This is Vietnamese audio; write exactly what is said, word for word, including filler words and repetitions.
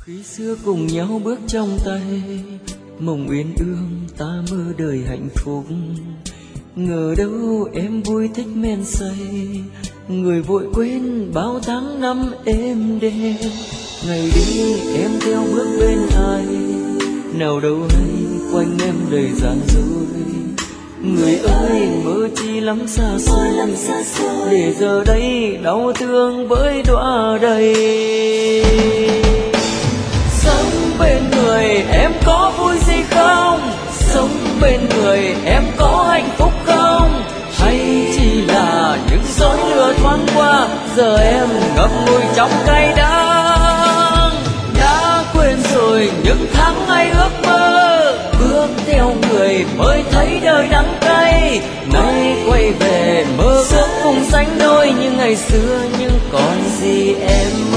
Khi xưa cùng nhau bước trong tay, mộng uyên ương ta mơ đời hạnh phúc. Ngờ đâu em vui thích men say, người vội quên bao tháng năm êm đềm. Ngày đi em theo bước bên ai, nào đâu hay quanh em đầy gian dối. Người ơi mơ chi lắm xa xôi, để giờ đây đau thương với đọa đầy. Sống bên người em có vui gì không? Sống bên người em có hạnh phúc không? Hay chỉ là những dối lừa thoáng qua, giờ em ngậm ngùi trong cay đắng. Đã quên rồi những tháng ngày ước mơ, bước theo người mới thấy đời đắng cay. Nay quay về mơ ước cùng sánh đôi như ngày xưa, nhưng còn gì em